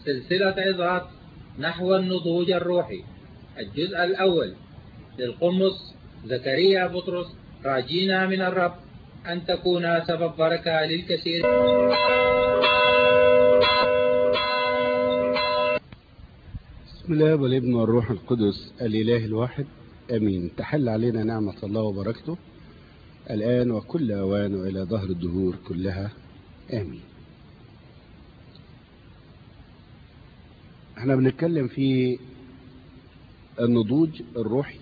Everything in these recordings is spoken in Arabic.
سلسلة عظات نحو النضوج الروحي، الجزء الأول للقمص زكريا بطرس، راجينا من الرب أن تكون سبب بركة للكثير. بسم الله والابن والروح القدس الإله الواحد أمين. تحل علينا نعمة الله وبركته الآن وكل أوان وإلى ظهر الدهور كلها آمين. احنا بنتكلم في النضوج الروحي،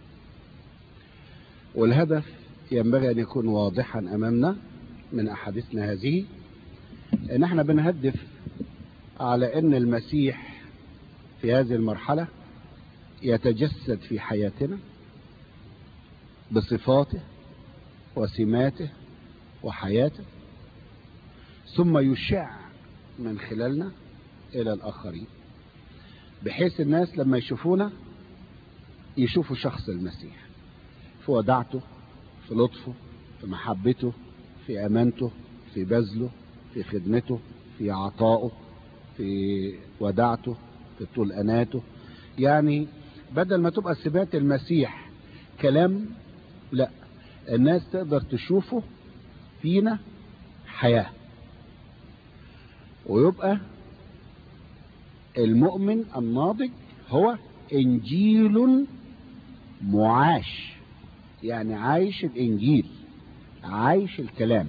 والهدف ينبغي أن يكون واضحا أمامنا من أحاديثنا هذه، ان احنا بنهدف على أن المسيح في هذه المرحلة يتجسد في حياتنا بصفاته وسماته وحياته، ثم يشع من خلالنا إلى الآخرين، بحيث الناس لما يشوفونا يشوفوا شخص المسيح في وداعته، في لطفه، في محبته، في أمانته، في بذله، في خدمته، في عطائه، في وداعته، في طول أناته. يعني بدل ما تبقى صفات المسيح كلام، لا، الناس تقدر تشوفه فينا حياة، ويبقى المؤمن الناضج هو إنجيل معاش، يعني عايش الإنجيل، عايش الكلام.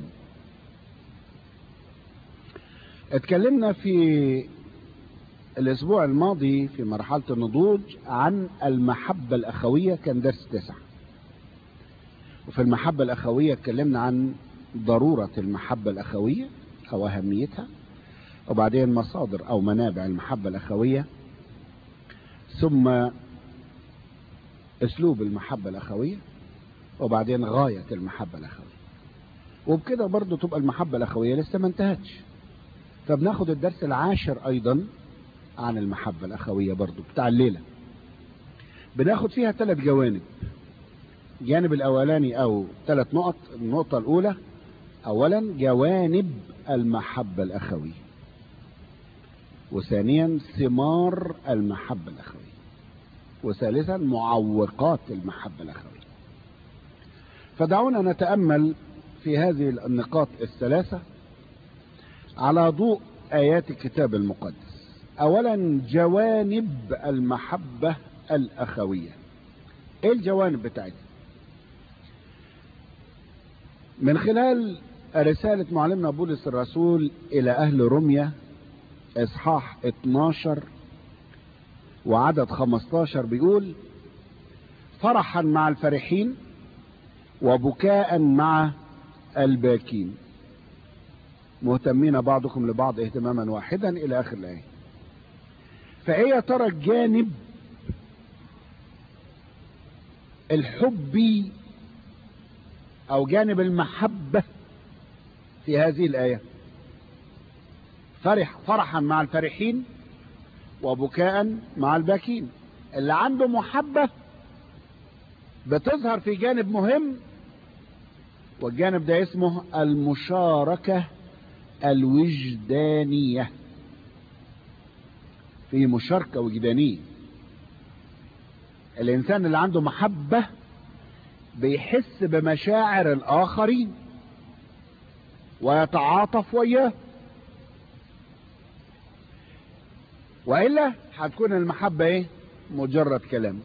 اتكلمنا في الأسبوع الماضي في مرحلة النضوج عن المحبة الأخوية، كان درس 9. وفي المحبة الأخوية اتكلمنا عن ضرورة المحبة الأخوية أو أهميتها، وبعدين مصادر أو منابع المحبة الأخوية، ثم أسلوب المحبة الأخوية، وبعدين غاية المحبة الأخوية. وبكده برضو تبقى المحبة الأخوية لسه ما انتهتش، فبناخد الدرس 10 أيضا عن المحبة الأخوية برضو بتاع الليلة. بناخد فيها 3 جوانب. الجانب الأولاني أو 3 نقط. النقطة الأولى أولا جوانب المحبة الأخوية، وثانيا ثمار المحبة الأخوية، وثالثا معوقات المحبة الأخوية. فدعونا نتأمل في هذه النقاط ال3 على ضوء آيات الكتاب المقدس. أولا جوانب المحبة الأخوية. إيه الجوانب بتاعتها؟ من خلال رسالة معلمنا بولس الرسول إلى أهل روميا إصحاح 12 وعدد 15 بيقول: فرحا مع الفرحين وبكاء مع الباكين، مهتمين بعضكم لبعض اهتماما واحدا إلى آخر الآية. فإيه يا ترى الجانب الحبي أو جانب المحبة في هذه الآية؟ فرحا مع الفرحين وبكاء مع الباكين. اللي عنده محبة بتظهر في جانب مهم، والجانب ده اسمه المشاركة الوجدانية. في مشاركة وجدانية. الإنسان اللي عنده محبة بيحس بمشاعر الآخرين ويتعاطف وياه، وإلا هتكون المحبة ايه؟ مجرد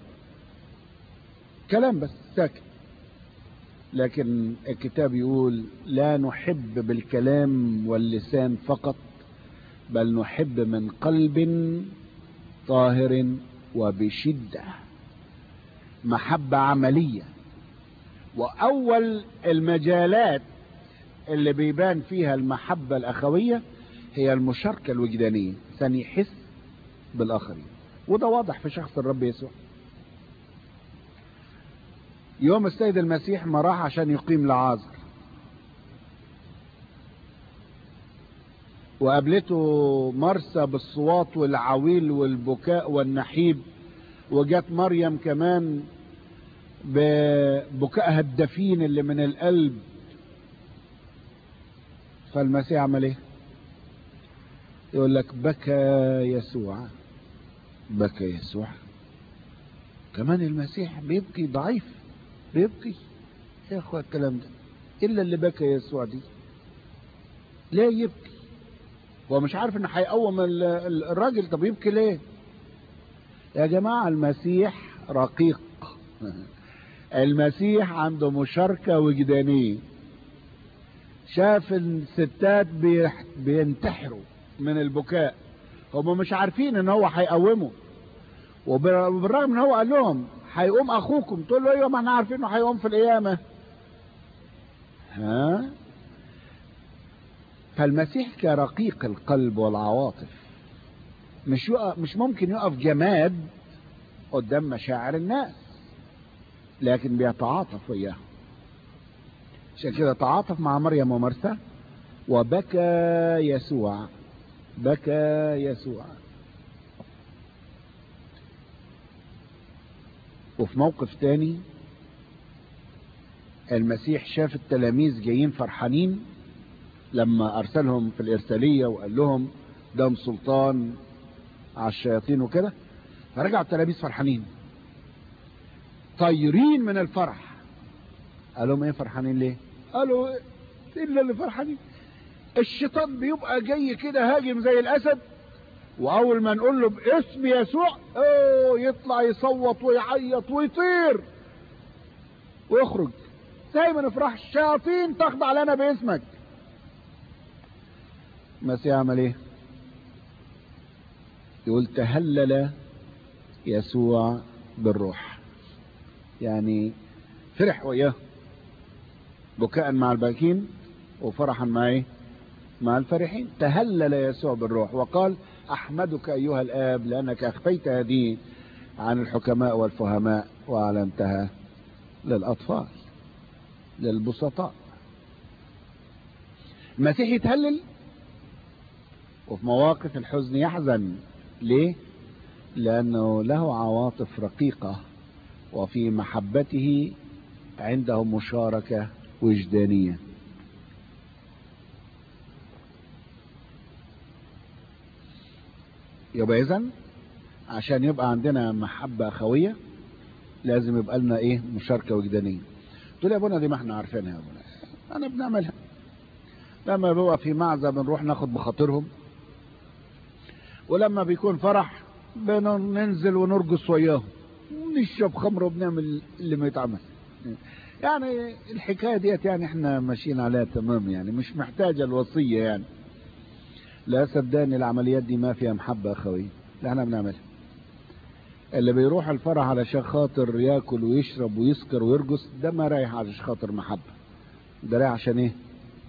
كلام بس ساكت. لكن الكتاب يقول: لا نحب بالكلام واللسان فقط، بل نحب من قلب طاهر وبشدة. محبة عملية. وأول المجالات اللي بيبان فيها المحبة الأخوية هي المشاركة الوجدانية، إنسان يحس بالآخرين، وده واضح في شخص الرب يسوع. يوم السيد المسيح ما راح عشان يقيم لعازر، وقابلته مرسى بالصوات والعويل والبكاء والنحيب، وجات مريم كمان ببكائها الدفين اللي من القلب. فالمسيح عمل ايه؟ يقول لك بكى يسوع. بكى يسوع؟ كمان المسيح بيبكي؟ ضعيف بيبكي يا اخوة الكلام ده. الا اللي بكى يسوع دي ليه يبكي؟ هو مش عارف ان هيقوم الراجل؟ طب يبكي ليه يا جماعة؟ المسيح رقيق. المسيح عنده مشاركة وجدانية. شاف الستات بينتحروا من البكاء، هم مش عارفين ان هو هيقومه، وبالرغم ان هو قال لهم هيقوم اخوكم، تقول له ايوه ما احنا عارفين انه هيقوم في القيامة. ها؟ فالمسيح كرقيق القلب والعواطف، مش ممكن يقف جماد قدام مشاعر الناس، لكن بيتعاطف وياهم. عشان كده تعاطف مع مريم ومرثا. وبكى يسوع. بكى يسوع. وفي موقف تاني المسيح شاف التلاميذ جايين فرحانين لما ارسلهم في الارسالية وقال لهم ده سلطان على الشياطين وكده، فرجعوا التلاميذ فرحانين طايرين من الفرح. قال لهم ايه فرحانين ليه؟ قالوا الا اللي فرحانين الشيطان بيبقى جاي كده هاجم زي الاسد، واول ما نقول له باسم يسوع يطلع يصوت ويعيط ويطير ويخرج زي ما نفرح. الشياطين تخضع لنا باسمك. المسيح عمل ايه؟ يقول تهلل يسوع بالروح، يعني فرح وياه بكاء مع الباكين وفرحا مع ايه؟ مع الفرحين. تهلل يسوع بالروح وقال احمدك ايها الاب لانك اخفيت هذه عن الحكماء والفهماء واعلنتها للاطفال للبسطاء. المسيح يتهلل وفي مواقف الحزن يحزن. ليه؟ لانه له عواطف رقيقة وفي محبته عنده مشاركة وجدانية. يبقى اذن عشان يبقى عندنا محبة اخوية لازم يبقى لنا ايه؟ مشاركة وجدانية. تقول يا ابونا دي ما احنا عارفينها يا ابونا. انا بنعملها لما بيبقى في معزة بنروح ناخد بخاطرهم، ولما بيكون فرح بننزل ونرقص وياهم ونشرب خمر وبنعمل اللي ما يتعمل. يعني الحكاية ديت يعني احنا ماشيين عليها تمام، يعني مش محتاجة الوصية يعني. لا صدقني العمليات دي ما فيها محبة اخوية اللي احنا بنعملها. اللي بيروح الفرح علشان خاطر ياكل ويشرب ويسكر ويرقص ده ما رايح علشان خاطر محبة، ده رايح عشان ايه؟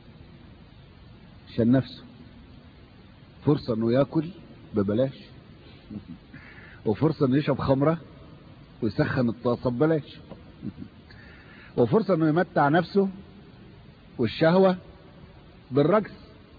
عشان نفسه. فرصة انه ياكل ببلاش وفرصة انه يشرب خمرة ويسخن الطاسة ببلاش وفرصة انه يمتع نفسه والشهوة بالرقص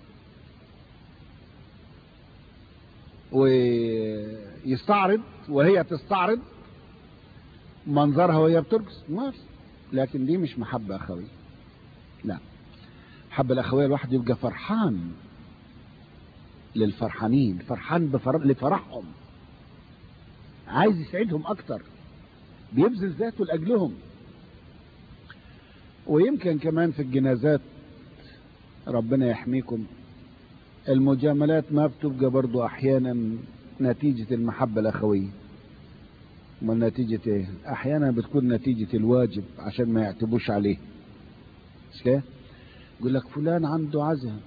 ويستعرض وهي تستعرض منظرها وهي بترقص. لكن دي مش محبة اخوية. لا، محبة الاخوية الواحد يبقى فرحان للفرحانين، فرحان لفرحهم، عايز يسعدهم اكتر، بيبذل ذاته لاجلهم. ويمكن كمان في الجنازات ربنا يحميكم المجاملات ما بتبقى برضو احيانا نتيجة المحبة الاخوية. ما نتيجة ايه؟ احيانا بتكون نتيجة الواجب عشان ما يعتبوش عليه. مش كده؟ يقول لك فلان عنده عزاء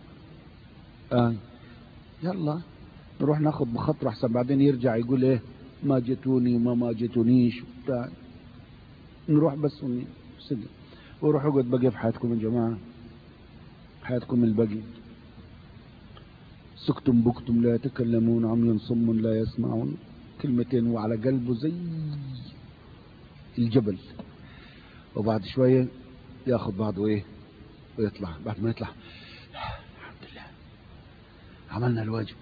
يلا نروح ناخد بخاطره احسن بعدين يرجع يقول ايه ما جتوني ما جتونيش وبتاع. نروح بس ونسجل وروح اقعد بقى في حياتكم يا جماعة، حياتكم الباقي. سكتم بكتم لا يتكلمون عمي صم لا يسمعون، كلمتين وعلى قلبه زي الجبل. وبعد شوية ياخد بعضه ايه ويطلع. بعد ما يطلع الحمد لله عملنا الواجب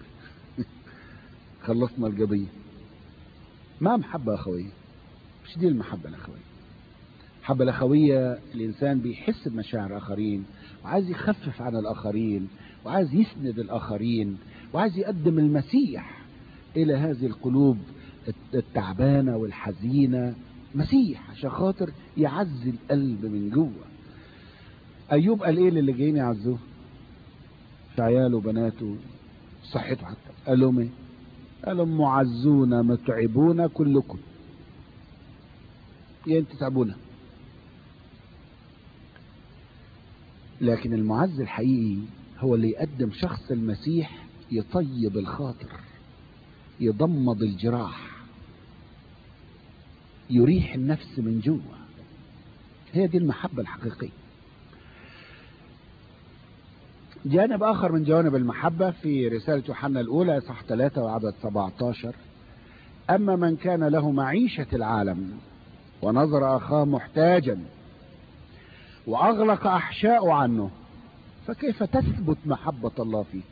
خلصنا القضية. ما محبة أخوية، مش دي المحبة الأخوية. المحبة الأخوية الإنسان بيحس بمشاعر الآخرين وعايز يخفف عن الآخرين وعايز يسند الآخرين وعايز يقدم المسيح الى هذه القلوب التعبانة والحزينة، مسيح عشان خاطر يعزي القلب من جوه. ايوب قال ايه للي جايين يعزوه في عياله وبناته صحته حتى؟ قال لهم ايه؟ قال لهم معزون متعبون كلكم، يعني انتوا تعبونا. لكن المعز الحقيقي هو اللي يقدم شخص المسيح، يطيب الخاطر، يضمد الجراح، يريح النفس من جوه. هي دي المحبة الحقيقية. جانب آخر من جوانب المحبة في رسالة يوحنا الأولى إصحاح 3 وعدد 17: أما من كان له معيشة العالم ونظر أخاه محتاجا وأغلق أحشاءه عنه، فكيف تثبت محبة الله فيه؟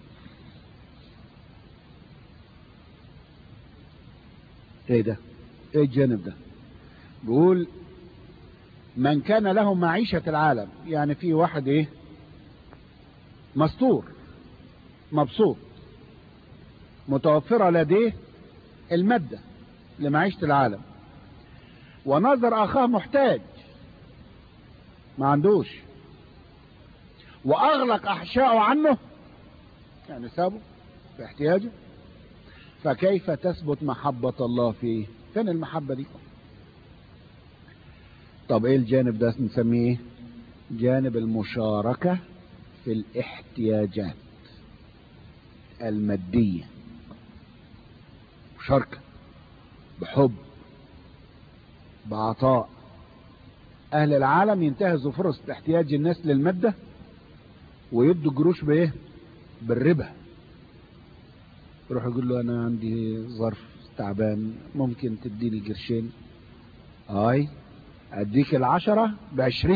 ايه ده؟ ايه الجانب ده؟ بيقول من كان له معيشة العالم، يعني في واحد ايه؟ مستور، مبسوط، متوفرة لديه المادة لمعيشة العالم، ونظر أخاه محتاج ما عندوش وأغلق أحشاءه عنه، يعني سابه في احتياجه، فكيف تثبت محبة الله فيه؟ فين المحبة دي؟ طب ايه الجانب ده؟ نسميه جانب المشاركة في الاحتياجات المادية، مشاركة بحب، بعطاء. اهل العالم ينتهزوا فرص احتياج الناس للمادة ويدوا جروش بايه؟ بالربا. يروح يقول له انا عندي ظرف تعبان، ممكن تديني قرشين؟ هاي اديك 10 ب20.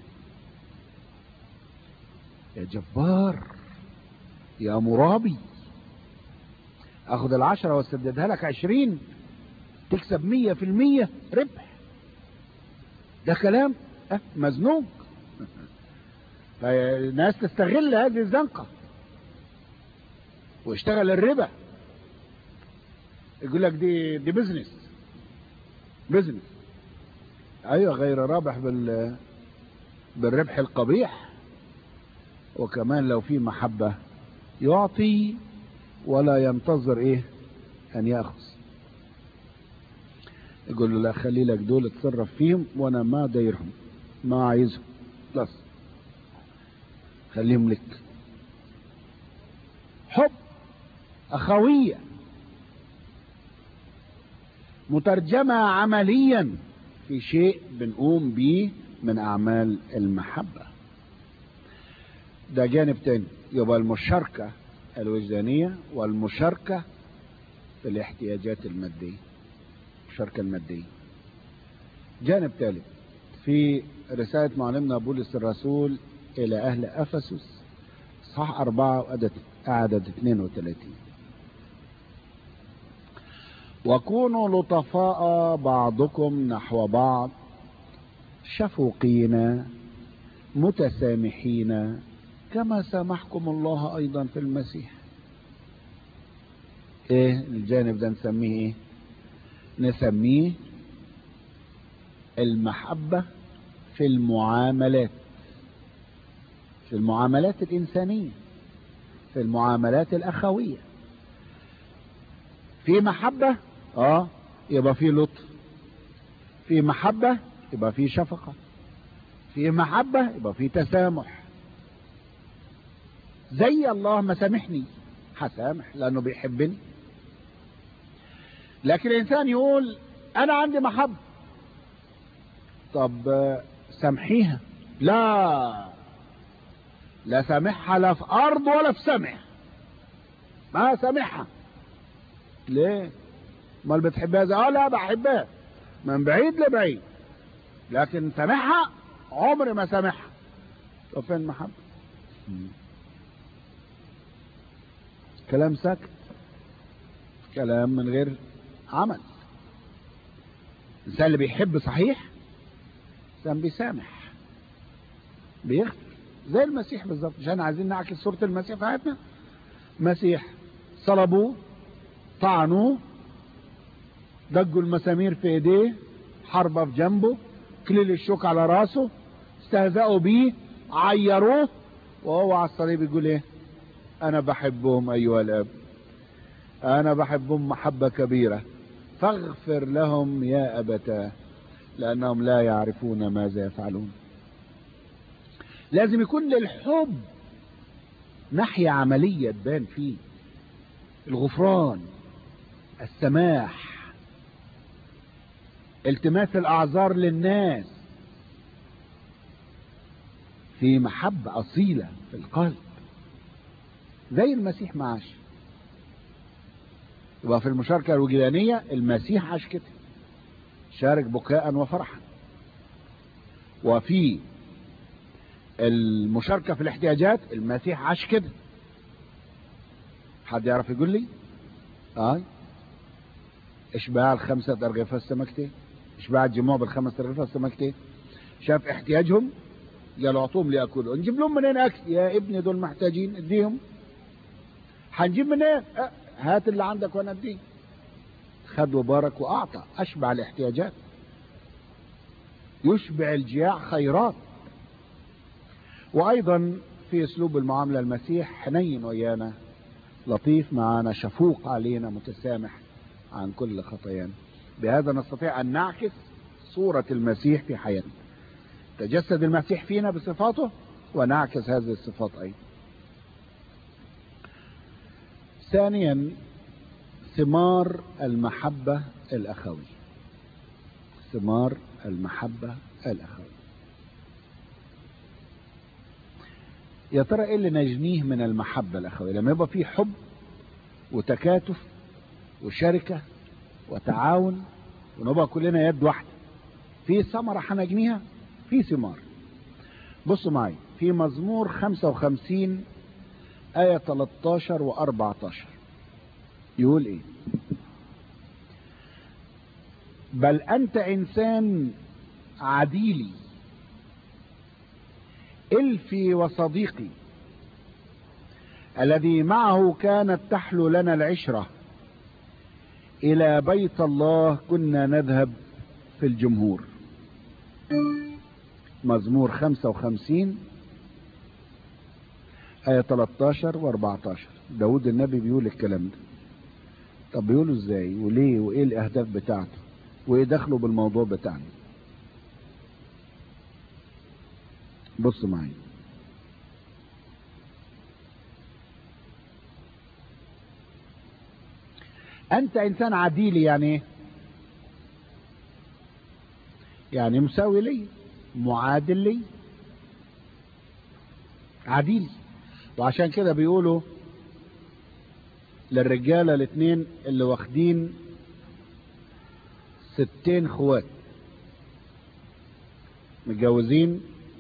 يا جبار يا مرابي، اخد 10 واسددها لك 20 تكسب 100% ربح. ده كلام مزنوق. فالناس تستغل هذه الزنقة واشتغل الربا، يقول لك دي بزنس. ايوه، غير رابح بالربح القبيح. وكمان لو في محبة يعطي ولا ينتظر ايه ان ياخذ. يقول له لا، خلي لك دول اتصرف فيهم وانا ما دايرهم، ما عايزهم، خلاص خليهم لك. حب، اخوية مترجمة عمليا في شيء بنقوم به من اعمال المحبة. ده جانب تاني. يبقى المشاركة الوجدانية والمشاركة في الاحتياجات المادية، المشاركة المادية. جانب ثالث في رسالة معلمنا بولس الرسول إلى أهل أفسس صح 4 عدد 32: وكونوا لطفاء بعضكم نحو بعض، شفوقين متسامحين كما سامحكم الله أيضا في المسيح. ايه الجانب ده؟ نسميه ايه؟ نسميه المحبة في المعاملات، في المعاملات الإنسانية، في المعاملات الأخوية. في محبة يبقى في لطف، في محبة يبقى في شفقة، في محبة يبقى في تسامح. زي الله ما سامحني هسامح لأنه بيحبني. لكن الإنسان يقول أنا عندي محبة، طب سامحيها. لا سامحها لا في أرض ولا في سماء، ما سامحها. ليه؟ امال بتحبها ازاي؟ لا بحبها من بعيد لبعيد، لكن سامحها عمري ما سامحها. طب فين المحبة؟ كلام ساكت، كلام من غير عمل. الإنسان اللي بيحب صحيح الإنسان بيسامح، بيغفر زي المسيح بالظبط. مش احنا عايزين نعكس صورة المسيح في حياتنا؟ مسيح صلبوه، طعنوه، دقوا المسامير في ايديه، حربة في جنبه، كليل الشوك على راسه، استهزأوا بيه، عيروه، وهو على الصليب يقول ايه؟ انا بحبهم ايها الاب، انا بحبهم محبة كبيرة، فاغفر لهم يا ابتاه لانهم لا يعرفون ماذا يفعلون. لازم يكون للحب ناحية عملية تبان فيه، الغفران، السماح، التماس الاعذار للناس، في محبة اصيلة في القلب زي المسيح ما عاش. يبقى في المشاركة الوجدانية المسيح عاش كده، شارك بكاء وفرحا. وفي المشاركة في الاحتياجات المسيح عاش كده. حد يعرف يقول لي؟ اشباع الخمسة أرغفة السمكتين، اشباع الجموع بالخمس أرغفة السمكتين، شاف احتياجهم قالوا اعطوهم ليأكلوا. نجيب لهم منين أكل؟ يا ابني دول محتاجين، اديهم. هنجيب منين؟ هات اللي عندك وانا اديه. خد وبارك واعطى، اشبع الاحتياجات، يشبع الجياع خيرات. وايضا في اسلوب المعاملة المسيح حنين ويانا، لطيف معانا، شفوق علينا، متسامح عن كل خطايانا. بهذا نستطيع ان نعكس صورة المسيح في حياتنا، تجسد المسيح فينا بصفاته ونعكس هذه الصفات ايضا. ثانيا ثمار المحبة الأخوية. ثمار المحبة الأخوية. يا ترى ايه اللي نجنيه من المحبة الأخوية؟ لما يبقى فيه حب وتكاتف وشركة وتعاون ونبقى كلنا يد واحدة، في ثمرة هنجنيها، في ثمار. بصوا معي في مزمور 55 آية 13 و 14 يقول ايه؟ بل أنت إنسان عديلي، إلفي وصديقي، الذي معه كانت تحلو لنا العشرة، إلى بيت الله كنا نذهب في الجمهور. مزمور 55 آية 13 و 14 داود النبي بيقول الكلام ده. طب بيقوله ازاي وليه وايه الاهداف بتاعته وايه دخله بالموضوع بتاعنا؟ بص معي. انت انسان عديلي يعني ايه؟ يعني مساوي لي، معادل لي، عديل. وعشان كده بيقولوا للرجالة الاثنين اللي واخدين 60 خوات متجوزين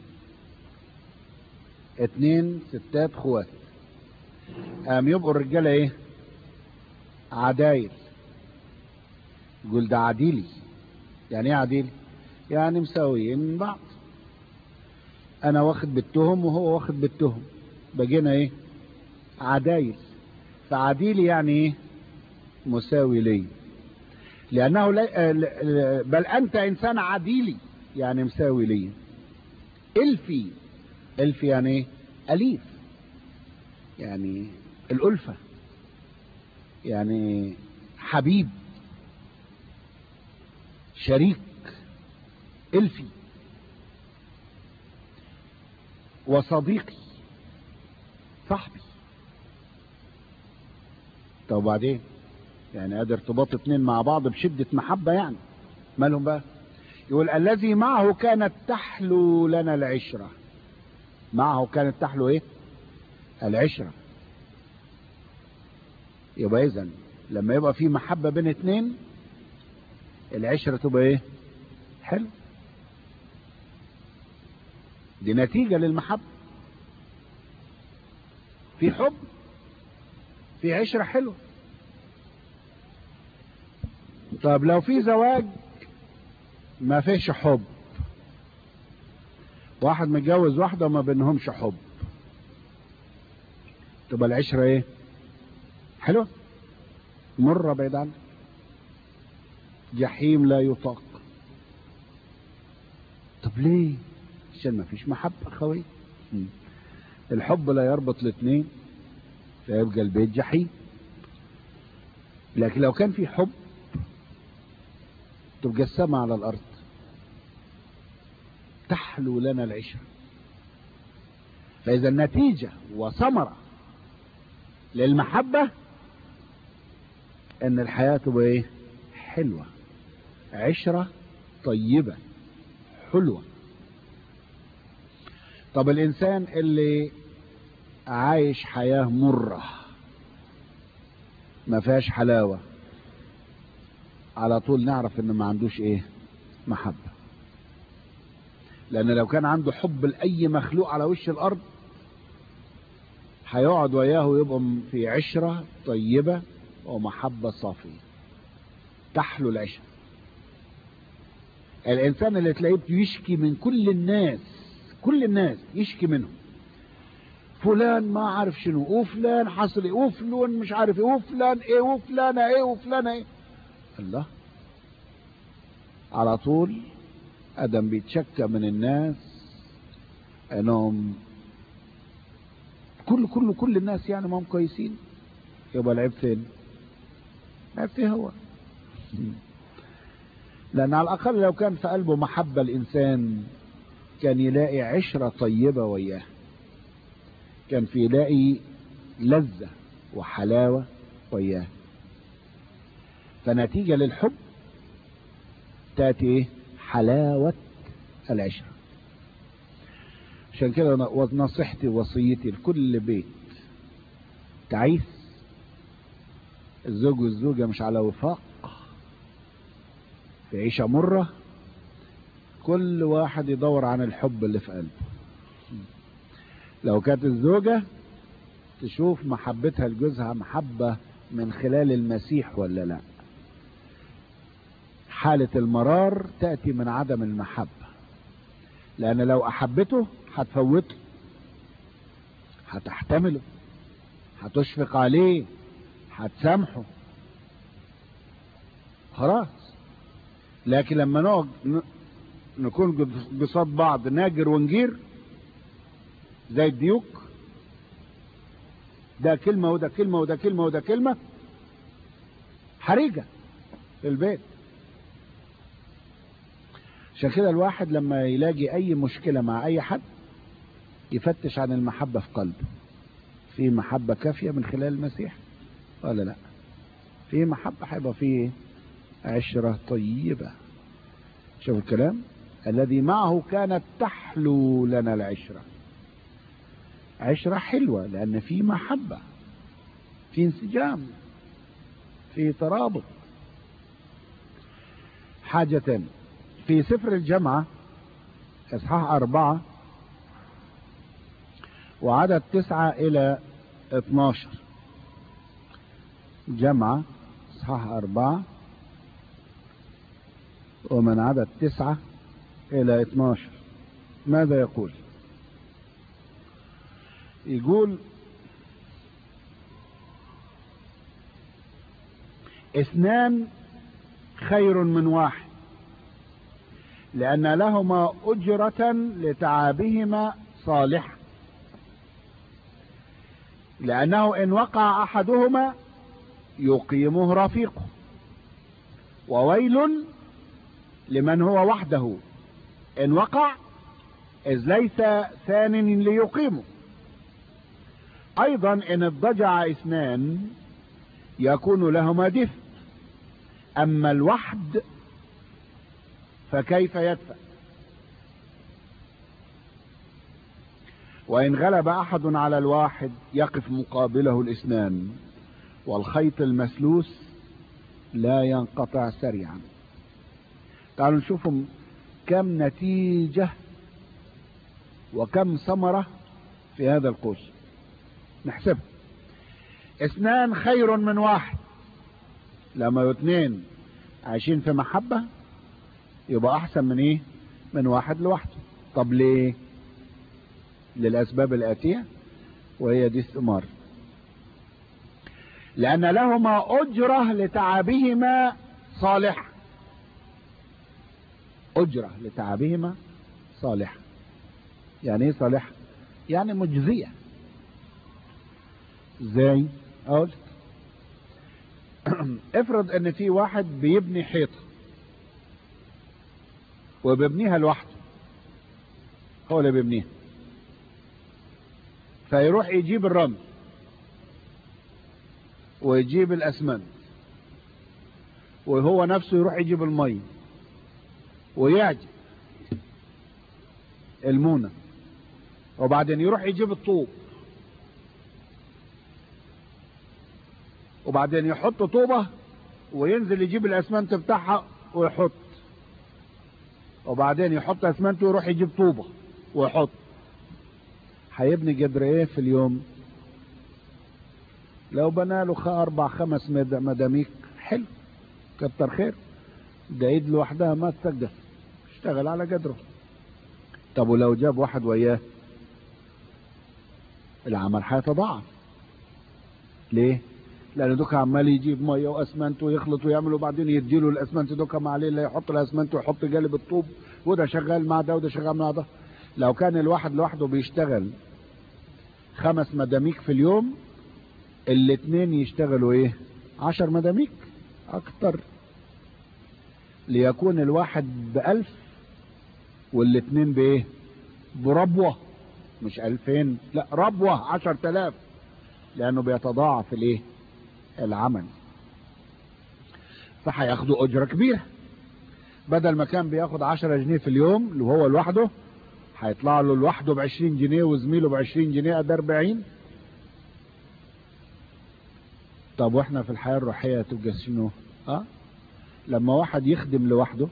2 ستات خوات، يبقوا الرجالة ايه؟ عدايل. يقول ده عديلي. يعني ايه عديلي؟ يعني مساويين من بعض، انا واخد بالتهم وهو واخد بالتهم، بقينا ايه؟ عدايل. فعديلي يعني ايه؟ مساوي لي، لانه بل انت انسان عديلي يعني مساوي لي. الفي، الفي يعني ايه؟ اليف، يعني الالفة، يعني حبيب، شريك، الفي. وصديقي، صاحبي. طب وبعدين؟ يعني ادي ارتباط اتنين مع بعض بشدة محبة، يعني مالهم بقى؟ يقول الذي معه كانت تحلو لنا العشرة. معه كانت تحلو ايه؟ العشرة. يبقى اذا لما يبقى في محبة بين اتنين العشرة تبقى ايه؟ حلو. دي نتيجة للمحبة. في حب، في عشرة حلوة. طب لو في زواج ما فيش حب، واحد متجوز واحدة وما بينهمش حب، تبقى العشرة ايه؟ حلو، مرة بعيد عنك، جحيم لا يطاق. طب ليه؟ عشان ما فيش محبة أخوي. الحب لا يربط الاثنين فيبقى البيت جحيم. لكن لو كان في حب تبقى السماء على الأرض، تحلو لنا العشرة. فإذا النتيجة وثمرة للمحبة ان الحياة تبقى ايه؟ حلوة، عشرة طيبة حلوة. طب الانسان اللي عايش حياة مرة ما فيهاش حلاوة، على طول نعرف ان ما عندوش ايه؟ محبة. لان لو كان عنده حب لأي مخلوق على وش الارض هيقعد وياه ويبقى في عشرة طيبة ومحبة صافية تحلو العشرة. الانسان اللي تلاقيه يشكي من كل الناس، كل الناس يشكي منهم، فلان ما عارف شنو، وفلان حصل ايه، وفلان مش عارف ايه، وفلان ايه، وفلان ايه، وفلان ايه. الله، على طول ادم بيتشكى من الناس انهم كل الناس يعني ما هم كويسين. يبقى العيب فين؟ العيب فيه هو. لان على الاقل لو كان في قلبه محبة الانسان كان يلاقي عشرة طيبة وياه، كان في يلاقي لذة وحلاوة وياه. فنتيجة للحب تأتي حلاوة العشرة. عشان كده نصيحتي ووصيتي لكل بيت تعيس الزوج والزوجة مش على وفاق، في عيشة مرة، كل واحد يدور عن الحب اللي في قلبه. لو كانت الزوجة تشوف محبتها لجوزها محبة من خلال المسيح ولا لا. حالة المرار تأتي من عدم المحبة، لأن لو أحبته هتفوته، هتحتمله، هتشفق عليه، هتسامحه، خلاص. لكن لما نقعد نكون قصاد بعض ناجر ونجير زي الديوك، ده كلمة وده كلمة وده كلمة وده كلمة، حريقة في البيت. عشان كده الواحد لما يلاقي اي مشكلة مع اي حد يفتش عن المحبة في قلبه. في محبة كافية من خلال المسيح ولا لا؟ في محبة هيبقى فيه عشرة طيبة. شوف الكلام، الذي معه كانت تحلو لنا العشرة. عشرة حلوة لأن في محبة، في انسجام، في ترابط. حاجة تانية في سفر الجامعة اصحاح 4 وعدد 9 إلى 12. جامعة اصحاح 4 ومن عدد 9 إلى 12 ماذا يقول؟ يقول: اثنان خير من واحد، لأن لهما أجرة لتعابهما صالحة، لأنه إن وقع أحدهما يقيمه رفيقه، وويل لمن هو وحده إن وقع، إذ ليس ثان ليقيمه. أيضا إن اضطجع اثنان يكون لهما دفء، أما الوحد فكيف يدفع؟ وإن غلب أحد على الواحد يقف مقابله الاثنان، والخيط المسلوس لا ينقطع سريعا. تعالوا نشوفهم كم نتيجة وكم ثمرة في هذا القوس، نحسبها. اثنان خير من واحد، لما اثنين عايشين في محبة يبقى احسن من ايه؟ من واحد لوحده. طب ليه؟ للاسباب الاتية، وهي دي الثمار. لأن لهما أجرة لتعبهما صالحة. أجرة لتعبهما صالحة. يعني ايه صالحة؟ يعني مجزية. ازاي؟ اقول افرض ان في واحد بيبني حيطة وبيبنيها لوحده، هو اللي بيبنيها، فيروح يجيب الرمل ويجيب الاسمنت وهو نفسه يروح يجيب المية ويعجب المونة، وبعدين يروح يجيب الطوب، وبعدين يحط طوبة وينزل يجيب الاسمنت بتاعها ويحط، وبعدين يحط اسمنت ويروح يجيب طوبة ويحط. هيبني جدر ايه في اليوم؟ لو بنى له 4-5 مداميك حلو، كتر خير، ده ايد لوحدها ما تسجل، اشتغل على جدره. طب ولو جاب واحد وياه العمل هيتضاعف. ليه؟ لان دوك عمال يجيب ميه واسمنت ويخلط ويعمل، وبعدين يديله الاسمنت دوك مع عليه اللي يحط الاسمنت ويحط جانب الطوب، وده شغال مع ده وده شغال مع ده. لو كان الواحد لوحده بيشتغل 5 مداميك في اليوم، الاتنين يشتغلوا ايه؟ 10 مداميك اكتر، ليكون الواحد ب1000 والاتنين بايه؟ بربوة، مش 2000، لا ربوة 10,000، لانه بيتضاعف الايه؟ العمل. فهياخدوا اجرة كبيرة، بدل ما كان بياخد 10 جنيه في اليوم وهو لوحده، هيطلع له لوحده ب20 جنيه وزميله ب20 جنيه، ده 40. طب واحنا في الحياة الروحية تبقى شنو؟ لما واحد يخدم لوحده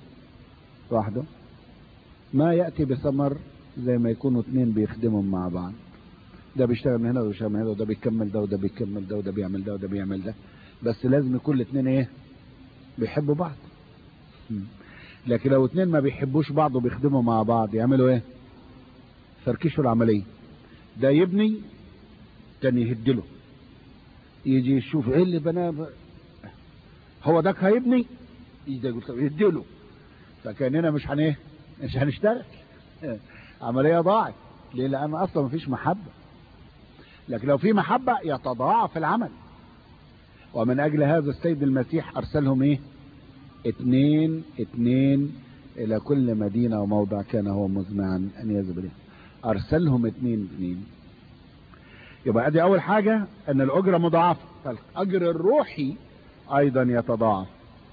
ما يأتي بثمر زي ما يكونوا 2 بيخدموا مع بعض، ده بيشتغل من هنا وده بيشتغل من هنا، وده بيكمل ده وده بيكمل ده وده بيعمل ده وده بيعمل ده، بس لازم يكون الاتنين ايه؟ بيحبوا بعض. لكن لو 2 ما بيحبوش بعض وبيخدموا مع بعض يعملوا ايه؟ فركشوا العملية، ده يبني تاني يهدله، يجي يشوف ايه اللي بناه، هو ده هيبني، يجي يقول يهدله، فكأننا مش هنشتغل، عملية ضاعت. ليه؟ لأن أصلا مفيش محبة. لكن لو في محبة يتضاعف العمل. ومن أجل هذا السيد المسيح أرسلهم ايه؟ 2 إلى كل مدينة وموضع كان هو مزمعا أن يذهب إليه. أرسلهم 2. يبقى ادي أول حاجة، أن الأجرة مضاعفة، فالأجر الروحي أيضا يتضاعف.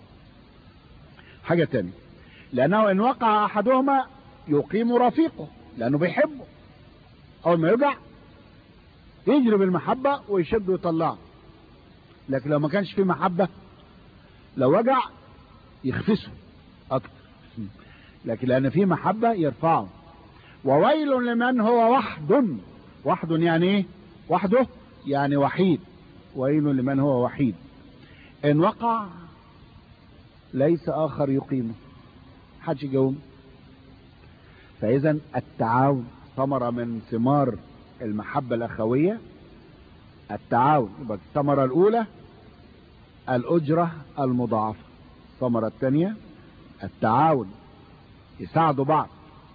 حاجة تانية، لأنه إن وقع أحدهما يقيم رفيقه، لأنه بيحبه، أول ما يوجع يجري بالمحبة ويشد ويطلعه. لكن لو ما كانش فيه محبة، لو وجع يخفسه أكتر، لكن لأن فيه محبة يرفعه. وويل لمن هو وحد يعني ايه؟ وحده يعني وحيد. ويل لمن هو وحيد، إن وقع ليس آخر يقيمه، حدش يقوم. فإذا التعاون ثمرة من ثمار المحبة الأخوية، التعاون. يبقى الثمرة الأولى الأجرة المضاعفة، الثمرة الثانية التعاون، يساعدوا بعض.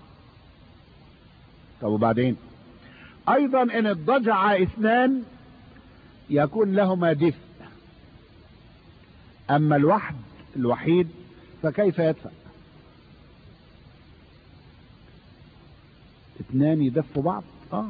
طب وبعدين أيضا إن اضطجع 2 يكون لهما دفء، أما الوحيد فكيف يدفع؟ 2 يدفوا بعض،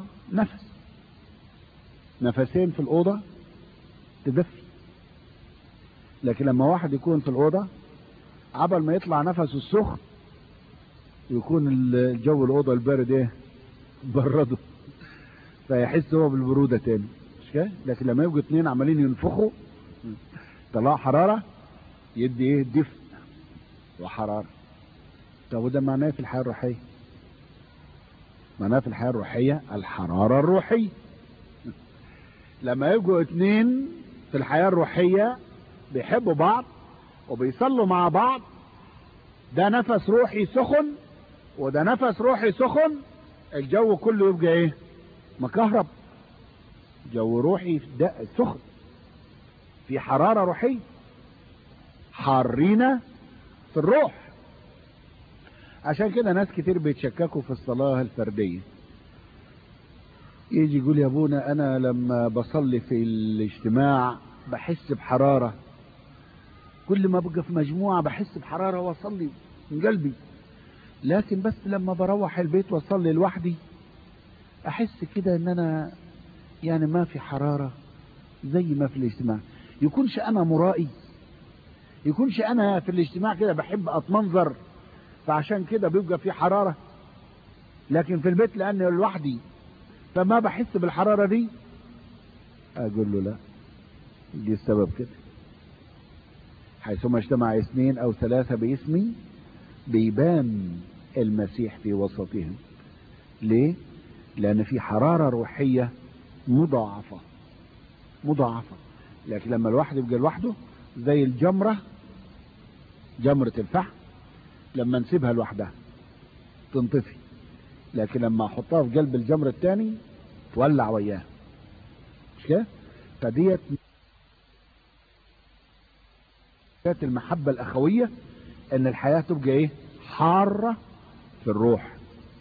نفسين في الأوضة تدفي. لكن لما واحد يكون في الأوضة، عبل ما يطلع نفسه السخن يكون الجو الأوضة البارد ايه؟ برده، فيحس هو بالبرودة تاني، مش كده؟ لكن لما يبقوا 2 عمالين ينفخوا طلع حرارة، يدي ايه؟ دفء وحرارة. طب وده معناه في الحياة الروحية؟ معناه في الحياة الروحية الحرارة الروحية. لما يبقوا 2 في الحياة الروحية بيحبوا بعض وبيصلوا مع بعض، ده نفس روحي سخن وده نفس روحي سخن، الجو كله يبقى ايه؟ مكهرب، جو روحي ده سخن. في حرارة روحية، حارين في الروح. عشان كده ناس كتير بيتشككوا في الصلاة الفردية، يجي يقول يا ابونا انا لما بصلي في الاجتماع بحس بحرارة، كل ما بقى في مجموعة بحس بحرارة واصلي من قلبي، لكن بس لما بروح البيت واصلي لوحدي احس كده ان انا يعني ما في حرارة زي ما في الاجتماع. يكونش انا مرائي، يكونش انا في الاجتماع كده بحب اتمنظر فعشان كده بيبقى في حرارة، لكن في البيت لاني لوحدي فما بحس بالحرارة دي. اقول له لا، دي السبب كده. حيثما اجتمع 2 أو 3 باسمي بيبان المسيح في وسطهم. ليه؟ لان في حرارة روحية مضاعفة. لكن لما الواحد يبقى لوحده زي الجمرة، جمرة الفحم، لما نسيبها لوحدها تنطفي، لكن لما احطها في قلب الجمر الثاني تولع وياها، مش كده؟ فديت المحبة الأخوية، ان الحياة تبقى ايه؟ حارة في الروح.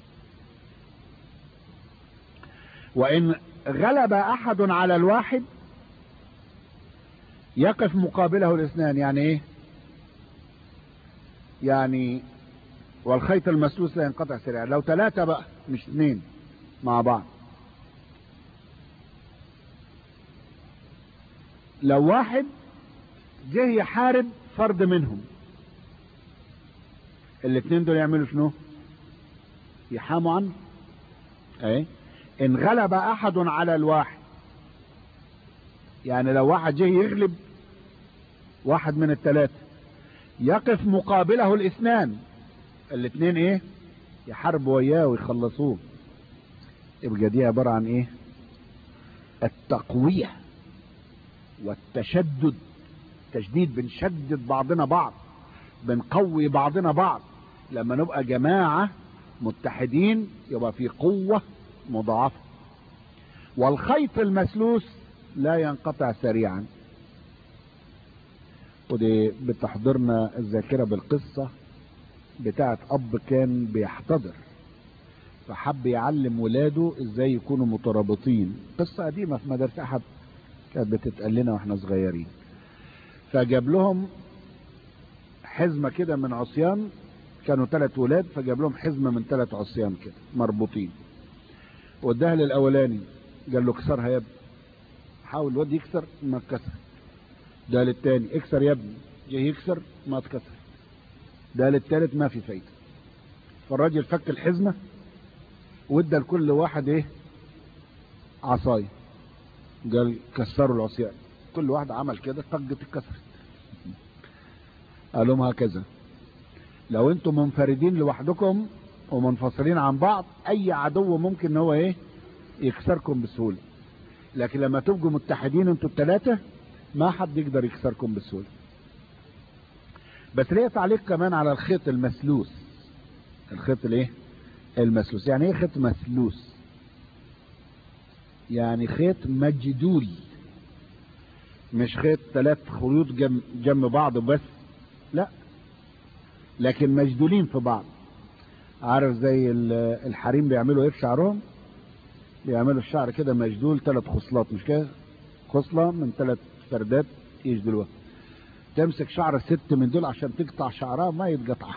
وان غلب احد على الواحد يقف مقابله الاثنان. يعني ايه؟ يعني والخيط المسلوس لا ينقطع سريعا. لو 3 بقى مش 2 مع بعض، لو واحد جه يحارب فرد منهم، الاثنين دول يعملوا شنو؟ يحاموا عنه. ايه؟ ان غلب احد على الواحد، يعني لو واحد جه يغلب واحد من ال3 يقف مقابله الاثنان، الاثنين ايه؟ يحاربوا وياه ويخلصوه. يبقى دي عبارة عن ايه؟ التقوية والتشدد. تشديد، بنشدد بعضنا بعض، بنقوي بعضنا بعض. لما نبقى جماعة متحدين يبقى في قوة مضاعفة. والخيط المسلوس لا ينقطع سريعا. ودي بتحضرنا الذاكرة بالقصة بتاعت اب كان بيحتضر فحب يعلم ولاده ازاي يكونوا مترابطين. قصة قديمة في مدرسة احد كانت بتتقال لنا واحنا صغيرين. فجاب لهم حزمة كده من عصيان، كانوا 3 ولاد، فجاب لهم حزمة من 3 عصيان كده مربوطين، واداها للاولاني قال له اكسرها يا ابني. حاول الواد يكسر ما اتكسر. ده للتاني اكسر يا ابني، جه يكسر ما اتكسر. ده للتالت ما في فايدة. فالراجل فك الحزمة وادى لكل واحد ايه؟ عصاية. قال كسروا العصيان. كل واحد عمل كده طقت اتكسرت. قال لهم هكذا لو انتم منفردين لوحدكم ومنفصلين عن بعض اي عدو ممكن ان هو ايه؟ يكسركم بسهولة، لكن لما تبقوا متحدين انتوا ال3 ما حد يقدر يكسركم بسهولة. بس ليه تعليق كمان على الخيط المسلوس. الخيط الايه؟ المسلوس. يعني ايه خيط مسلوس؟ يعني خيط مجدول، مش خيط 3 خيوط جنب بعض بس، لا، لكن مجدولين في بعض. عارف زي الحريم بيعملوا ايه في شعرهم؟ بيعملوا الشعر كده مجدول 3 خصلات، مش كده؟ خصلة من 3 فردات يجدلوها. تمسك شعر الست من دول عشان تقطع شعرها ما يتقطع.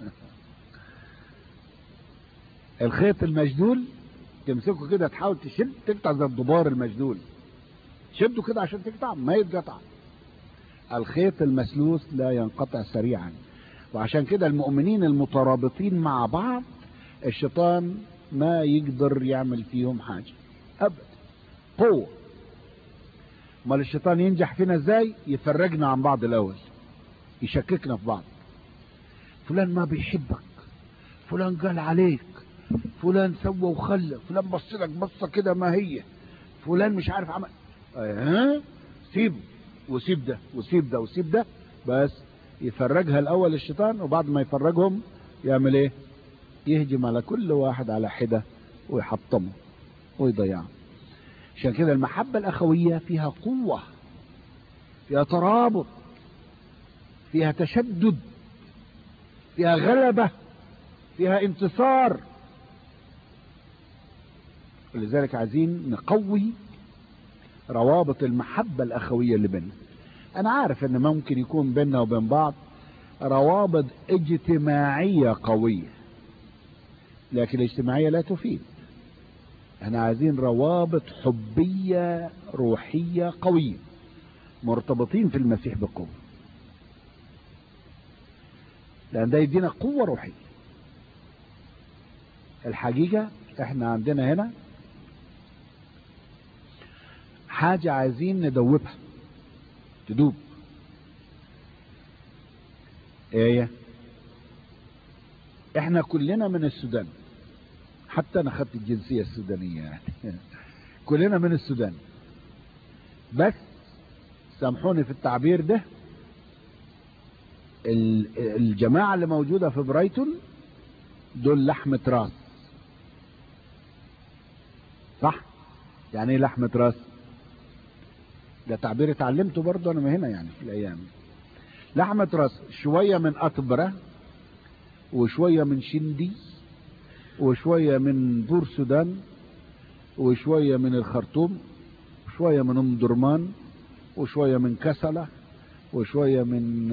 الخيط المجدول تمسكه كده تحاول تشد تقطع زي الضبار المجدول، شده كده عشان تقطع ما يتقطع. الخيط المسلوس لا ينقطع سريعا. وعشان كده المؤمنين المترابطين مع بعض الشيطان ما يقدر يعمل فيهم حاجة ابدا. قوة. امال الشيطان ينجح فينا ازاي؟ يفرجنا عن بعض الاول، يشككنا في بعض. فلان ما بيحبك، فلان قال عليك، فلان سوى وخلى، فلان بص لك بصه كده ما هي، فلان مش عارف عمل. سيب وسيب ده وسيب ده وسيب ده. بس يفرجها الاول الشيطان، وبعد ما يفرجهم يعمل ايه؟ يهجم على كل واحد على حدة ويحطمه ويضيعه. عشان كده المحبة الأخوية فيها قوة، فيها ترابط، فيها تشدد، فيها غلبة، فيها انتصار. ولذلك عايزين نقوي روابط المحبة الأخوية اللي بيننا. أنا عارف إن ممكن يكون بيننا وبين بعض روابط اجتماعية قوية، لكن الاجتماعية لا تفيد. احنا عايزين روابط حبية روحية قوية، مرتبطين في المسيح بقوة، لأن ده يدينا قوة روحية. الحقيقة احنا عندنا هنا حاجة عايزين ندوبها تدوب. ايه؟ احنا كلنا من السودان، حتى انا خدت الجنسية السودانية يعني كلنا من السودان، بس سامحوني في التعبير ده، الجماعة اللي موجودة في برايتون دول لحمة راس. صح؟ يعني ايه لحمة راس؟ ده تعبير اتعلمته برضه انا من هنا يعني في الايام. لحمة راس شوية من أطبرة، وشوية من شندي، وشوية من بور سودان، وشوية من الخرطوم، وشوية من ام درمان، وشوية من كسلة، وشوية من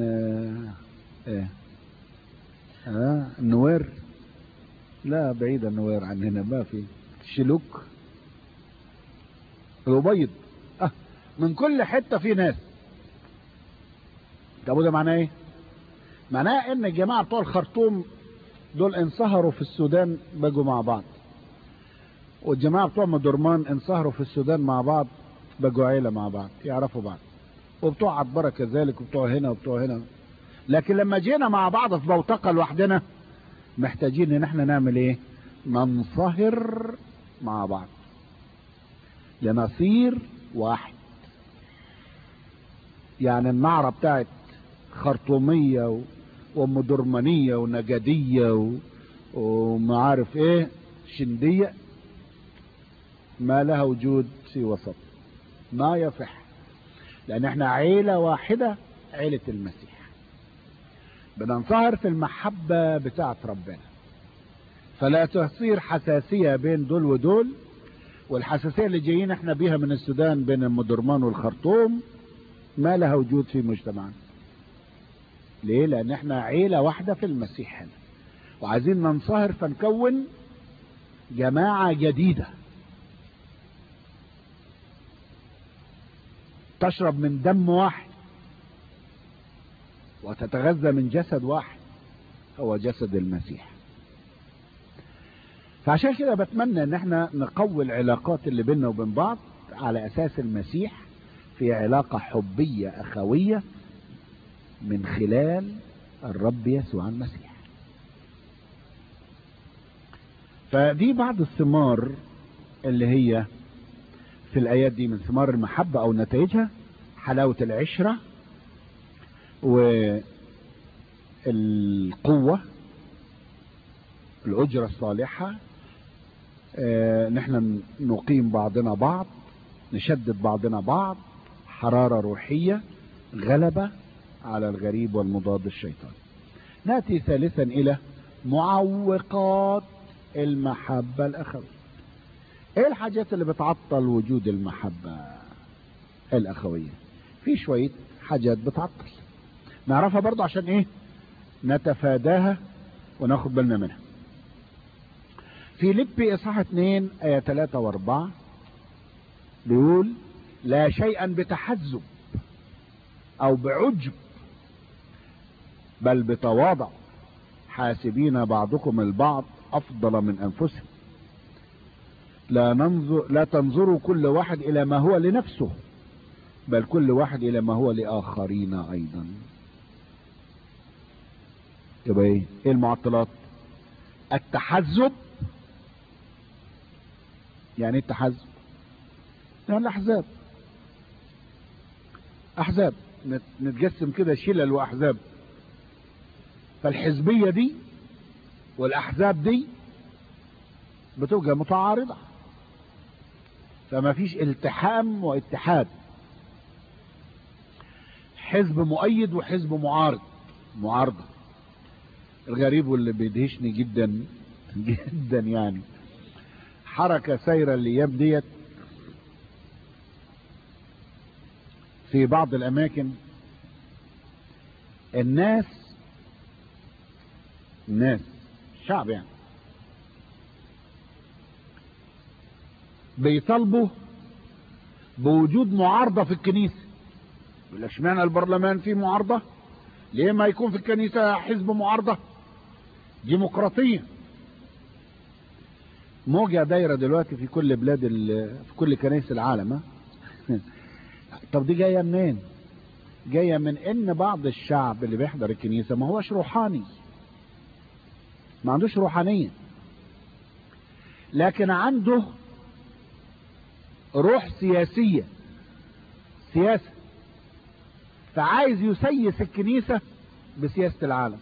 النوير. لا بعيد النوير عن هنا، ما في شلوك، الأبيض، من كل حتة في ناس. طب ده معناه ايه؟ معناه ان الجماعة بتوع الخرطوم دول انصهروا في السودان بقوا مع بعض، والجماعة بتوع مدرمان انصهروا في السودان مع بعض بقوا عيلة مع بعض، يعرفوا بعض، وبتوع عطبرة كذلك، وبتوع هنا وبتوع هنا. لكن لما جينا مع بعض في بوتقة لوحدنا، محتاجين ان احنا نعمل ايه؟ ننصهر مع بعض لنصير واحد. يعني النعرة بتاعت خرطومية وام درمانية ونجدية وما عارف ايه شندية، ما لها وجود في وسط، ما يصح، لان احنا عيلة واحدة، عيلة المسيح. بننصهر في المحبة بتاعت ربنا، فلا تصير حساسية بين دول ودول. والحساسية اللي جايين احنا بيها من السودان بين المدرمان والخرطوم ما لها وجود في مجتمعنا. ليه؟ لان احنا عيلة واحدة في المسيح هنا، وعايزين ننصهر فنكون جماعة جديدة تشرب من دم واحد وتتغذى من جسد واحد، هو جسد المسيح. فعشان كده بتمنى ان احنا نقوي العلاقات اللي بيننا وبين بعض على اساس المسيح، في علاقة حبية اخوية من خلال الرب يسوع المسيح. فدي بعض الثمار اللي هي في الآيات دي من ثمار المحبة أو نتائجها: حلاوة العشرة، والقوة، الأجرة الصالحة، نحن نقيم بعضنا بعض، نشدد بعضنا بعض، حرارة روحية، غلبة على الغريب والمضاد الشيطان. نأتي ثالثا إلى معوقات المحبة الأخوية. ايه الحاجات اللي بتعطل وجود المحبة الأخوية؟ في شوية حاجات بتعطل، نعرفها برضو عشان ايه نتفاداها وناخد بالنا منها. في ليبي اصحاح 2 آية 3 و4 بيقول: لا شيئا بتحزب او بعجب، بل بتواضع، حاسبين بعضكم البعض افضل من انفسهم، لا تنظروا كل واحد الى ما هو لنفسه، بل كل واحد الى ما هو لاخرين ايضا. يبقى ايه المعطلات؟ التحزب. يعني ايه التحزب؟ يعني الاحزاب، احزاب نتقسم كده شلل واحزاب. فالحزبية دي والاحزاب دي بتبقى متعارضة، فما فيش التحام واتحاد. حزب مؤيد وحزب معارض، معارضة. الغريب واللي بيدهشني جدا جدا يعني حركة سايرة الايام ديت في بعض الاماكن. الناس الشعب يعني بيطالبوا بوجود معارضة في الكنيسة. يقول لك اشمعنى البرلمان فيه معارضة؟ ليه ما يكون في الكنيسة حزب معارضة؟ ديمقراطية. موجة دايرة دلوقتي في كل بلاد في كل كنائس العالم. طب دي جاية منين؟ جاية من ان بعض الشعب اللي بيحضر الكنيسة ما هوش روحاني، ما عندوش روحانية، لكن عنده روح سياسية، سياسة، فعايز يسيس الكنيسة بسياسة العالم.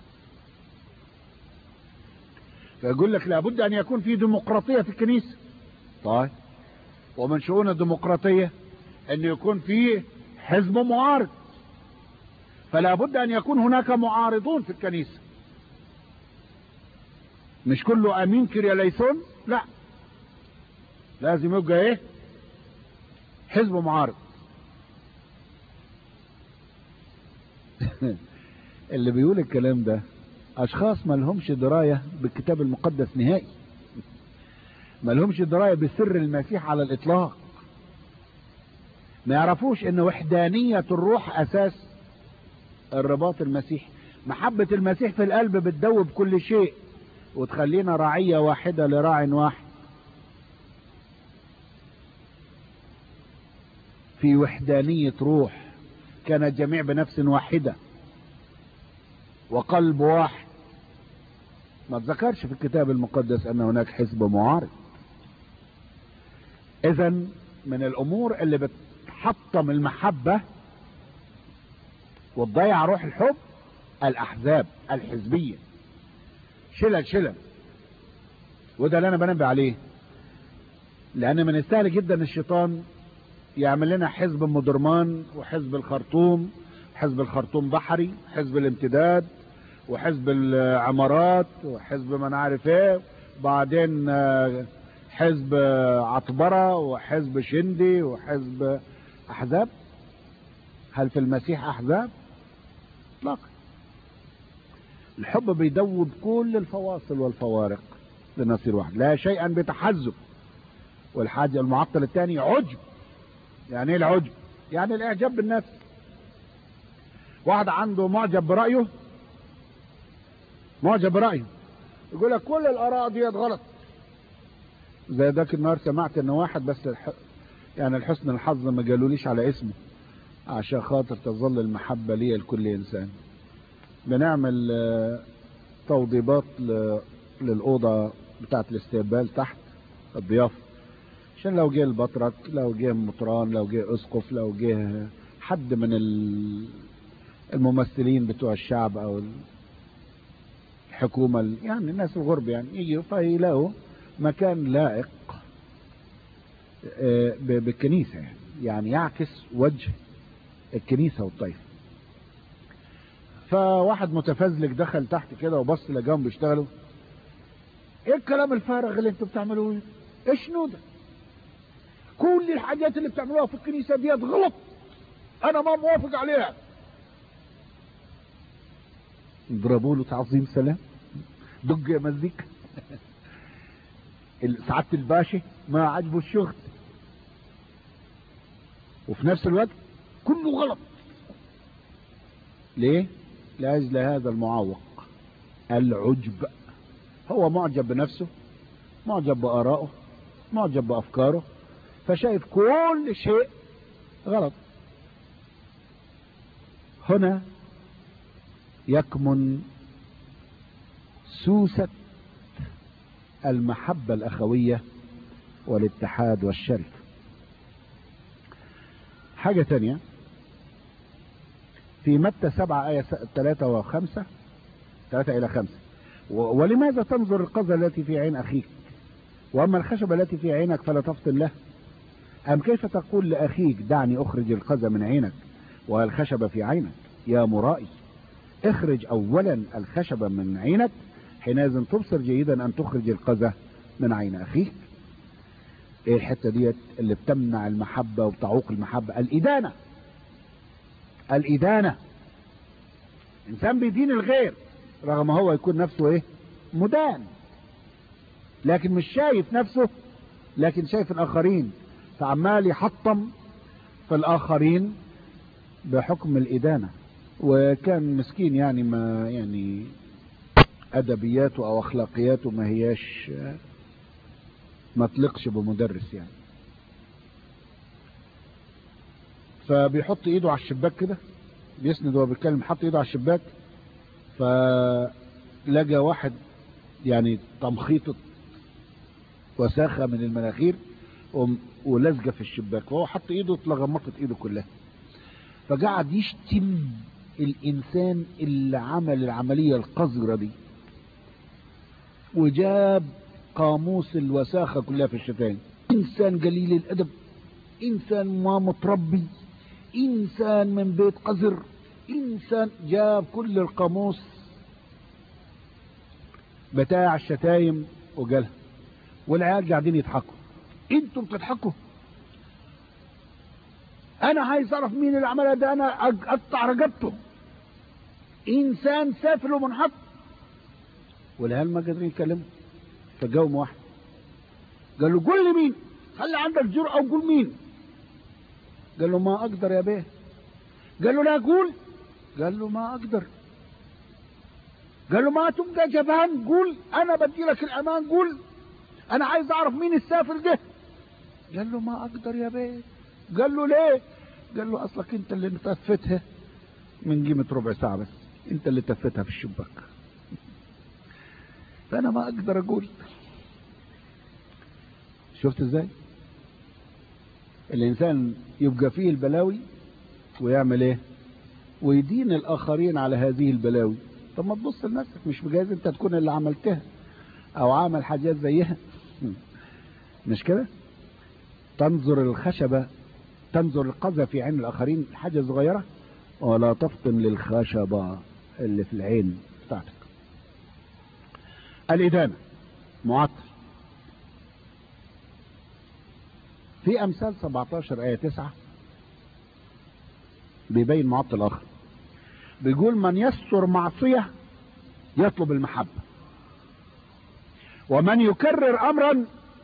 فيقول لك لابد ان يكون في ديمقراطية في الكنيسة. طيب، ومن شؤون الديمقراطية ان يكون في حزب معارض، فلا بد ان يكون هناك معارضون في الكنيسة. مش كله امين كرياليسون، لا، لازم يبقى ايه؟ حزب معارض. اللي بيقول الكلام ده اشخاص ما لهمش دراية بالكتاب المقدس نهائي، ما لهمش دراية بسر المسيح على الاطلاق، ما يعرفوش ان وحدانية الروح اساس الرباط المسيحي. محبة المسيح في القلب بتدوب كل شيء وتخلينا رعية واحدة لراع واحد. في وحدانية روح، كان الجميع بنفس واحدة وقلب واحد. ما تذكرش في الكتاب المقدس ان هناك حزب معارض. اذا من الامور اللي بتحطم المحبة وتضيع روح الحب الاحزاب الحزبية، شلل. وده اللي انا بنبه عليه، لان من السهل جدا الشيطان يعمل لنا حزب ام درمان وحزب الخرطوم، حزب الخرطوم بحري، حزب الامتداد، وحزب العمارات، وحزب ما نعرف ايه، بعدين حزب عطبرة، وحزب شندي، وحزب احزاب. هل في المسيح احزاب؟ اطلاقا. الحب بيدوب كل الفواصل والفوارق لنصير واحد، لا شيئا بتحزب. والحاجة المعطل الثاني عجب. يعني ايه العجب؟ يعني الاعجاب بالنفس. واحد عنده معجب برأيه، يقول لك كل الاراء ديت غلط. زي ذاك النهار سمعت ان واحد بس يعني الحسن الحظ ما قالوليش على اسمه عشان خاطر تظل المحبة لي لكل انسان. بنعمل توضيبات للأوضة بتاعت الاستقبال تحت الضيافة، عشان لو جه البطرك، لو جه مطران، لو جه اسقف، لو جه حد من الممثلين بتوع الشعب او الحكومة، يعني الناس الغرب، يعني يجوا فيلاقوا مكان لائق بالكنيسة، يعني يعكس وجه الكنيسة والطائفة. فواحد متفزلك دخل تحت كده وبص لقاهم بيشتغلوا. ايه الكلام الفارغ اللي انتوا بتعملوه؟ ايش ده؟ كل الحاجات اللي بتعملوها في الكنيسة ديت غلط، انا ما موافق عليها. ضربوا له تعظيم سلام، دق يا مزيك. سعادة الباشا ما عجبه الشغل، وفي نفس الوقت كله غلط. ليه؟ لأجل هذا المعوق، العجب. هو معجب بنفسه، معجب بآرائه، معجب بأفكاره، فشايف كل شيء غلط. هنا يكمن سوسة المحبة الأخوية والاتحاد والشركة. حاجة تانية في متى 7 آية 3 إلى 5: ولماذا تنظر القذى التي في عين أخيك وأما الخشبة التي في عينك فلا تفطن له؟ أم كيف تقول لأخيك دعني أخرج القذى من عينك والخشبة في عينك يا مرائي. اخرج اولا الخشبة من عينك، حينئذ تبصر جيدا ان تخرج القذى من عين اخيك. ايه الحتة ديت اللي بتمنع المحبة وبتعوق المحبة؟ الادانة. الادانة، انسان بيدين الغير رغم هو يكون نفسه ايه؟ مدان، لكن مش شايف نفسه، لكن شايف الاخرين، فعمال يحطم في الاخرين بحكم الادانة. وكان مسكين يعني ما يعني ادبياته او اخلاقياته ما هياش، ما تلقش بمدرس يعني. فبيحط ايده على الشباك كده، بيسند وهو بيتكلم، حط ايده على الشباك، فلقى واحد يعني تمخيطة وساخة من المناخير ولزقة في الشباك، فهو حط ايده اتلغمطت ايده كلها. فقعد يشتم الانسان اللي عمل العملية القذرة دي، وجاب قاموس الوساخة كلها في الشتائم. انسان قليل الادب، انسان ما متربي، انسان من بيت قذر، انسان، جاب كل القاموس بتاع الشتايم وقالها. والعيال قاعدين يضحكوا. انتوا بتضحكوا؟ انا عايز اعرف مين اللي عملها ده، انا اقطع رقبته. انسان سافل ومنحط. والعيال ما قادرين يتكلموا، فجاوم واحد قال له قول لي مين، خلي عندك جرأة وقول مين. قال له ما اقدر يا بيه. قال له لا قول. قال له ما اقدر. قال له ما تبقى جبان، قول، انا بدي لك الامان، قول، انا عايز اعرف مين السافل ده. قال له ما اقدر يا بيه. قال له ليه؟ قال له اصلك انت اللي تفتها من قيمة ربع ساعة بس، انت اللي تفتها في الشباك، فانا ما اقدر اقول. شفت ازاي الانسان يبقى فيه البلاوي ويعمل ايه؟ ويدين الاخرين على هذه البلاوي. طب ما تبص لنفسك، مش بجايز انت تكون اللي عملتها او عامل حاجات زيها؟ مش كده؟ تنظر الخشبة، تنظر القذى في عين الاخرين حاجة صغيرة، ولا تفطن للخشبة اللي في العين بتاعتك. الإدانة معطل. في أمثال 17 آية 9 بيبين معطل آخر، بيقول من يستر معصية يطلب المحبة، ومن يكرر أمرا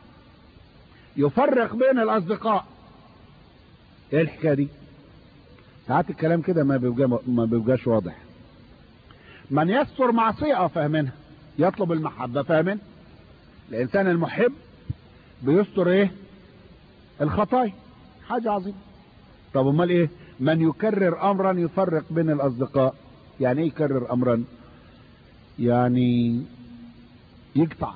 يفرق بين الأصدقاء. ايه الحكاية دي؟ ساعات الكلام كده ما بيبقاش واضح. من يستر معصية فاهمينها، يطلب المحبة فاهمين. الإنسان المحب بيستر ايه؟ الخطايا، حاجة عظيمة. طب امال ايه؟ من يكرر امرا يفرق بين الاصدقاء. يعني ايه يكرر امرا؟ يعني يقطع.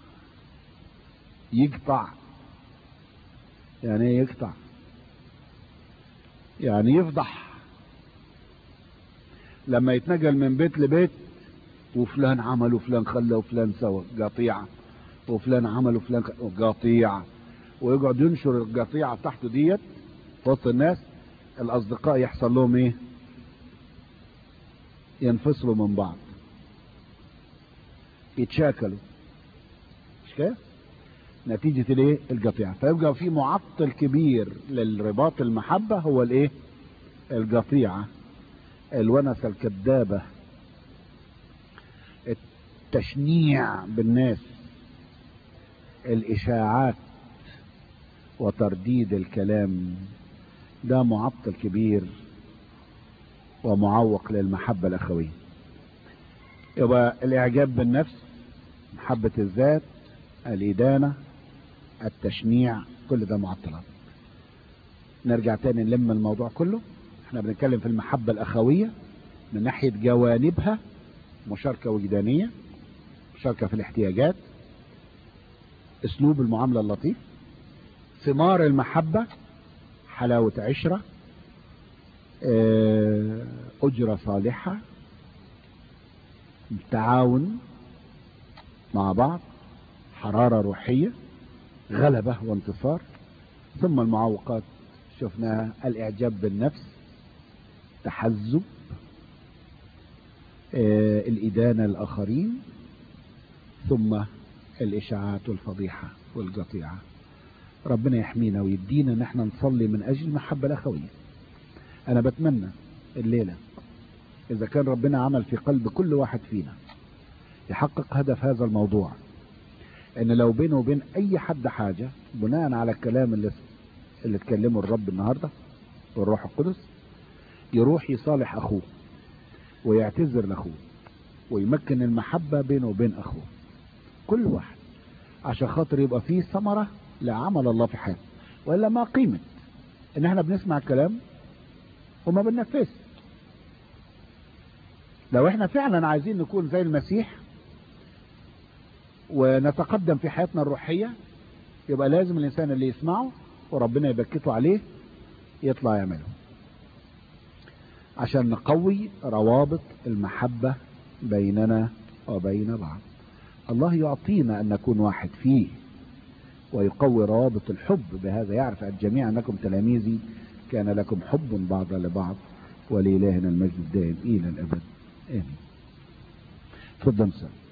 يعني ايه يقطع؟ يعني يفضح. لما يتنقل من بيت لبيت، وفلان عمل وفلان خلى وفلان سوى، قطيعة، وفلان عمل وفلان قطيعة، ويقعد ينشر القطيعة بتاعته ديت في وسط الناس. الاصدقاء يحصل لهم ايه؟ ينفصلوا من بعض، يتشاكلوا، مش كده؟ نتيجة الايه؟ القطيعة. فيبقى في معطل كبير للرباط المحبة، هو الايه؟ القطيعة، الونسة الكذابة، التشنيع بالناس، الاشاعات وترديد الكلام. ده معطل كبير ومعوق للمحبة الأخوية. يبقى الإعجاب بالنفس، محبة الذات، الإدانة، التشنيع، كل ده معطلات. نرجع تاني نلم الموضوع كله. احنا بنتكلم في المحبة الأخوية من ناحية جوانبها: مشاركة وجدانية، مشاركة في الاحتياجات، اسلوب المعاملة اللطيف، ثمار المحبة: حلاوة عشرة، أجرة صالحة، تعاون مع بعض، حرارة روحية، غلبة وانتصار. ثم المعوقات شفناها: الإعجاب بالنفس، التحزب، الإدانة الآخرين، ثم الإشاعات والفضيحة والقطيعة. ربنا يحمينا ويدينا ان احنا نصلي من اجل المحبة الاخوية. انا بتمنى الليلة اذا كان ربنا عمل في قلب كل واحد فينا يحقق هدف هذا الموضوع، ان لو بينه وبين اي حد حاجة بناء على الكلام اللي اتكلمه الرب النهاردة والروح القدس، يروح يصالح اخوه ويعتذر لاخوه ويمكن المحبة بينه وبين اخوه كل واحد، عشان خاطر يبقى فيه ثمرة لعمل الله في حياته. وإلا ما قيمة ان احنا بنسمع الكلام وما بننفذ. لو احنا فعلا عايزين نكون زي المسيح ونتقدم في حياتنا الروحية، يبقى لازم الانسان اللي يسمعه وربنا يبكته عليه يطلع يعمله، عشان نقوي روابط المحبة بيننا وبين بعض. الله يعطينا ان نكون واحد فيه ويقوي روابط الحب. بهذا يعرف الجميع انكم تلاميذي كان لكم حب بعض لبعض، ولإلهنا المجد الدائم الى الابد امين. تفضل.